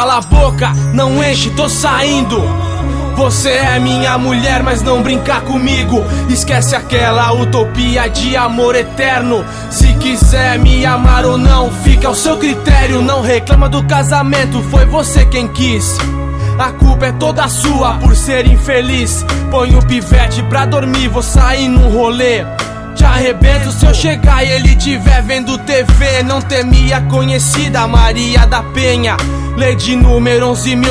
cala a boca, não enche, tô saindo. Você é minha mulher, mas não brincar comigo. Esquece aquela utopia de amor eterno. Se quiser me amar ou não, fica ao seu critério. Não reclama do casamento, foi você quem quis. A culpa é toda sua por ser infeliz. Põe o pivete pra dormir, vou sair num rolê. Te arrebento se eu chegar e ele tiver vendo TV. Não temi a conhecida Maria da Penha. Lei de número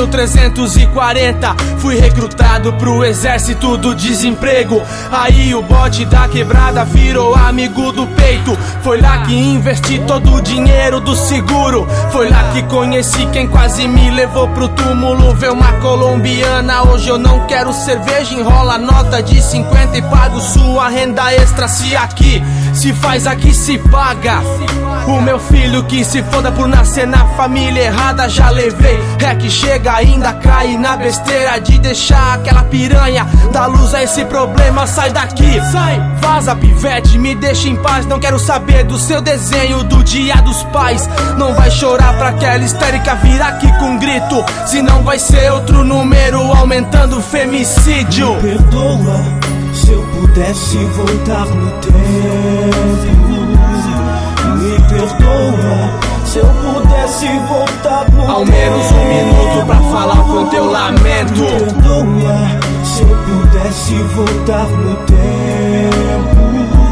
11.340. Fui recrutado pro exército do desemprego. Aí o bote da quebrada virou amigo do peito. Foi lá que investi todo o dinheiro do seguro. Foi lá que conheci quem quase me levou pro túmulo. Vê uma colombiana, hoje eu não quero cerveja. Enrola nota de 50 e pago sua renda extra. Se aqui se faz, aqui se paga. O meu filho que se foda por nascer na família errada. Já levei, é que chega ainda cai na besteira de deixar aquela piranha dar luz a esse problema. Sai daqui, sai, vaza pivete, me deixa em paz. Não quero saber do seu desenho do dia dos pais. Não vai chorar pra aquela histérica vir aqui com grito, senão vai ser outro número aumentando o femicídio. Me perdoa, se eu pudesse voltar no tempo. Me perdoa, se eu pudesse voltar no tempo. Ao menos um minuto pra falar o quanto eu lamento. Me perdoa, se eu pudesse voltar no tempo.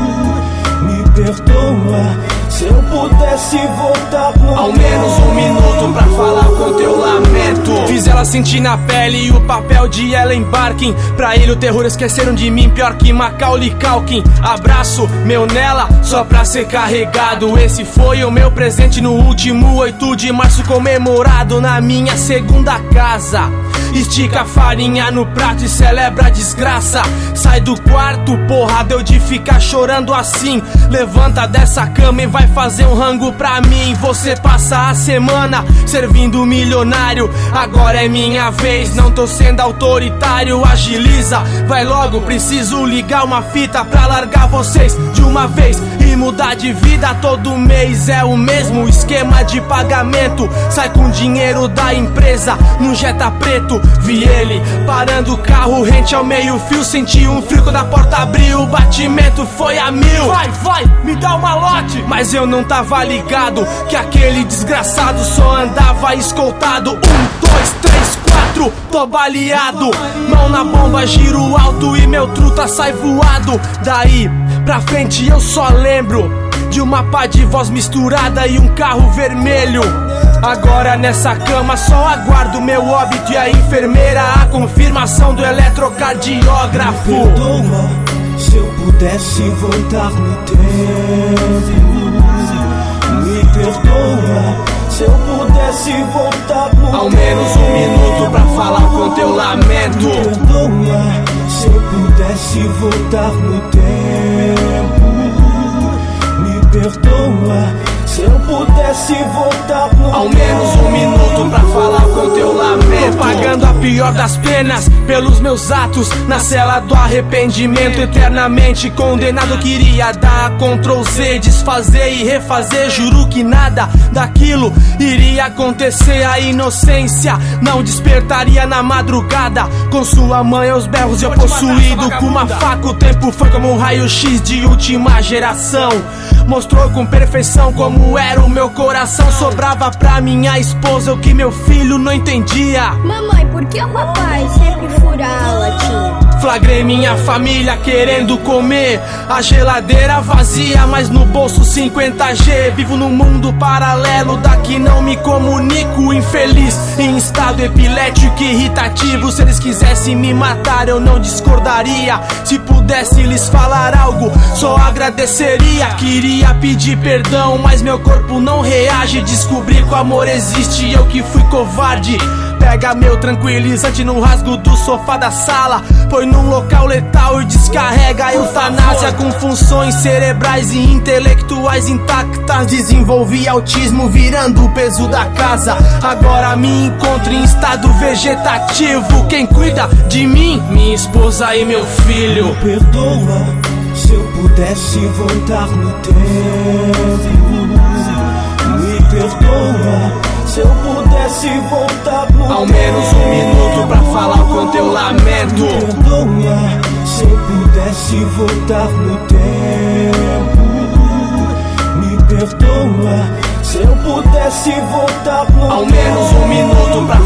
Me perdoa, se eu pudesse voltar no tempo. Ao menos um minuto pra falar o quanto eu lamento. Fiz ela sentir na pele o papel de Ellen Barkin. Pra ele o terror esqueceram de mim, pior que Macaulay Culkin. Abraço meu nela, só pra ser carregado. Esse foi o meu presente no último 8 de março, comemorado na minha segunda casa. Estica a farinha no prato e celebra a desgraça. Sai do quarto, porra, deu de ficar chorando assim. Levanta dessa cama e vai fazer um rango pra mim. Você passa a semana servindo milionário. Agora é minha vez, não tô sendo autoritário. Agiliza, vai logo, preciso ligar uma fita pra largar vocês de uma vez e mudar de vida. Todo mês é o mesmo esquema de pagamento. Sai com dinheiro da empresa num Jetta preto. Vi ele parando o carro rente ao meio fio. Senti um frio quando a porta abriu, o batimento foi a 1000. Vai, me dá uma lote. Mas eu não tava ligado que aquele desgraçado só andava escoltado. 1, 2, 3, 4, tô baleado. Mão na bomba, giro alto e meu truta sai voado. Daí pra frente eu só lembro de uma pá de voz misturada e um carro vermelho. Agora nessa cama só aguardo meu óbito e a enfermeira a confirmação do eletrocardiógrafo. Me perdoa, se eu pudesse voltar no tempo. Me perdoa, se eu pudesse voltar no tempo. Ao menos um minuto pra falar o quanto eu lamento. Me perdoa, se eu pudesse voltar no tempo. Me perdoa, se eu pudesse voltar no tempo. Ao menos um minuto pra falar o quanto eu lamento. Pagando a pior das penas pelos meus atos na cela do arrependimento. Eternamente condenado, queria dar Ctrl Z, desfazer e refazer. Juro que nada daquilo iria acontecer. A inocência não despertaria na madrugada. Com sua mãe aos berros eu possuído com uma faca. O tempo foi como um raio-x de última geração. Mostrou com perfeição como era o meu coração. Sobrava pra minha esposa o que meu filho não entendia. Mamãe, por que o papai sempre fura a latinha? Flagrei minha família querendo comer, a geladeira vazia, mas no bolso 50G. Vivo num mundo paralelo, daqui não me comunico. Infeliz, em estado epilético e irritativo. Se eles quisessem me matar eu não discordaria. Se pudesse lhes falar algo, só agradeceria. Queria pedir perdão, mas meu corpo não reage. Descobri que o amor existe e eu que fui covarde. Pega meu tranquilizante no rasgo do sofá da sala, põe num local letal e descarrega a eutanásia. Com funções cerebrais e intelectuais intactas, desenvolvi autismo virando o peso da casa. Agora me encontro em estado vegetativo. Quem cuida de mim? Minha esposa e meu filho. Me perdoa, se eu pudesse voltar no tempo. Me perdoa, se eu pudesse pudesse voltar no ao menos um minuto pra falar o quanto eu lamento. Me perdoa se eu pudesse voltar no tempo. Me perdoa se eu pudesse voltar no ao menos um minuto pra